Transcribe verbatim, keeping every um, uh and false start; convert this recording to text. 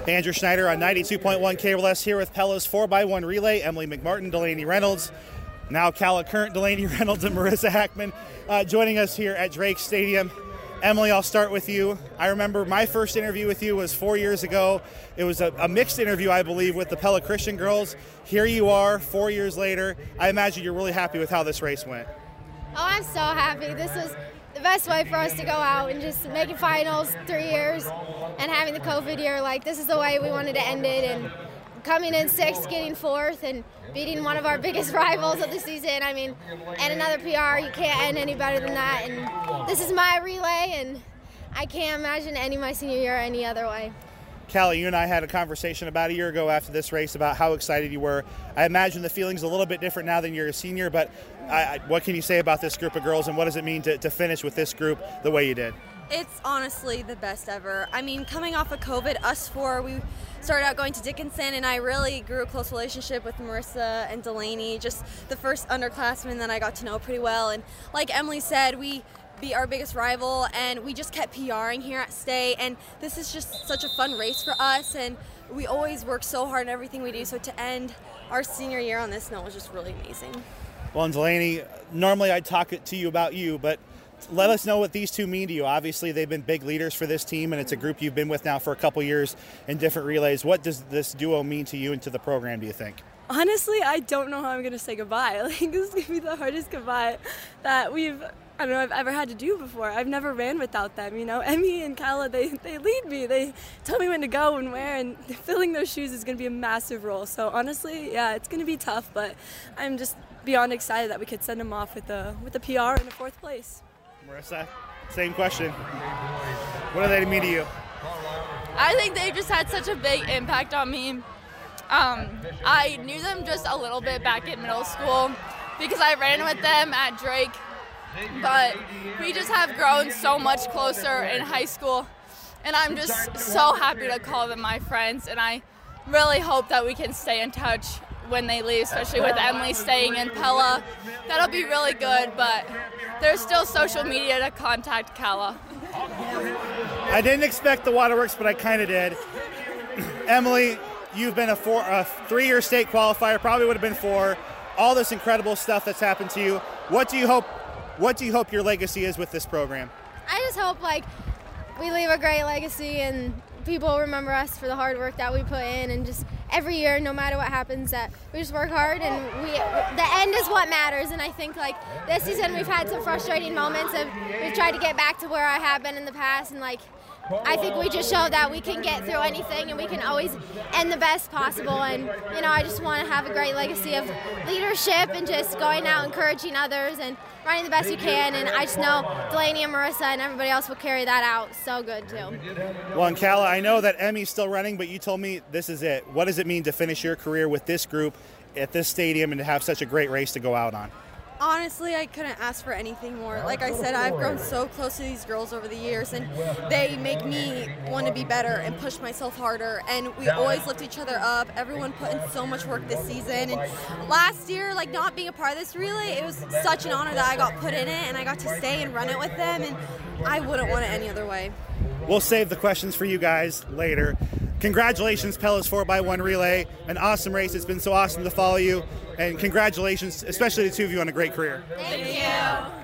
Andrew Schneider on ninety-two point one K R S here with Pella's four by one relay. Emily McMartin, Delaney Reynolds, now Calla Current, Delaney Reynolds, and Marissa Hackman uh, joining us here at Drake Stadium. Emily, I'll start with you. I remember my first interview with you was four years ago. It was a, a mixed interview, I believe, with the Pella Christian girls. Here you are, four years later. I imagine you're really happy with how this race went. Oh, I'm so happy. This was the best way for us to go out and just making finals three years and having the COVID year. Like, this is the way we wanted to end it, and coming in sixth, getting fourth, and beating one of our biggest rivals of the season. I mean, and another P R, you can't end any better than that. And this is my relay, and I can't imagine ending my senior year any other way. Calla, you and I had a conversation about a year ago after this race about how excited you were. I imagine the feeling's a little bit different now than you're a senior, but I, I, what can you say about this group of girls, and what does it mean to, to finish with this group the way you did? It's honestly the best ever. I mean, coming off of COVID, us four, we started out going to Dickinson, and I really grew a close relationship with Marissa and Delaney, just the first underclassmen that I got to know pretty well. And like Emily said, we beat our biggest rival, and we just kept PRing here at State, and this is just such a fun race for us, and we always work so hard in everything we do, so to end our senior year on this note was just really amazing. Well, and Delaney, normally I'd talk to you about you, but let us know what these two mean to you. Obviously, they've been big leaders for this team, and it's a group you've been with now for a couple years in different relays. What does this duo mean to you and to the program, do you think? Honestly, I don't know how I'm going to say goodbye. Like, this is going to be the hardest goodbye that we've, I don't know, I've ever had to do before. I've never ran without them, you know. Emmy and Calla, they, they lead me. They tell me when to go and where, and filling those shoes is going to be a massive role. So honestly, yeah, it's going to be tough, but I'm just beyond excited that we could send them off with a, with a P R and a fourth place. Marissa, same question. What do they mean to you? I think they just had such a big impact on me. Um, I knew them just a little bit back in middle school because I ran with them at Drake, but we just have grown so much closer in high school, and I'm just so happy to call them my friends, and I really hope that we can stay in touch when they leave, especially with Emily staying in Pella. That'll be really good, but there's still social media to contact Calla. I didn't expect the Waterworks, but I kind of did. Emily, you've been a, four, a three-year state qualifier, probably would have been four. All this incredible stuff that's happened to you. What do you hope? What do you hope your legacy is with this program? I just hope like we leave a great legacy and people remember us for the hard work that we put in, and just every year, no matter what happens, that we just work hard, and we the end is what matters. And I think like this season we've had some frustrating moments, and we've tried to get back to where I have been in the past, and like I think we just showed that we can get through anything, and we can always end the best possible. And you know, I just want to have a great legacy of leadership and just going out encouraging others and running the best you can. And I just know Delaney and Marissa and everybody else will carry that out so good too. Well, and Calla, I know that Emmy's still running, but you told me this is it. What does it mean to finish your career with this group at this stadium and to have such a great race to go out on? Honestly, I couldn't ask for anything more. Like I said, I've grown so close to these girls over the years, and they make me want to be better and push myself harder, and we always lift each other up. Everyone put in so much work this season, and last year, like not being a part of this relay, it was such an honor that I got put in it, and I got to stay and run it with them, and I wouldn't want it any other way. We'll save the questions for you guys later. Congratulations, Pella's four by one relay. An awesome race. It's been so awesome to follow you. And congratulations, especially the two of you, on a great career. Thank you.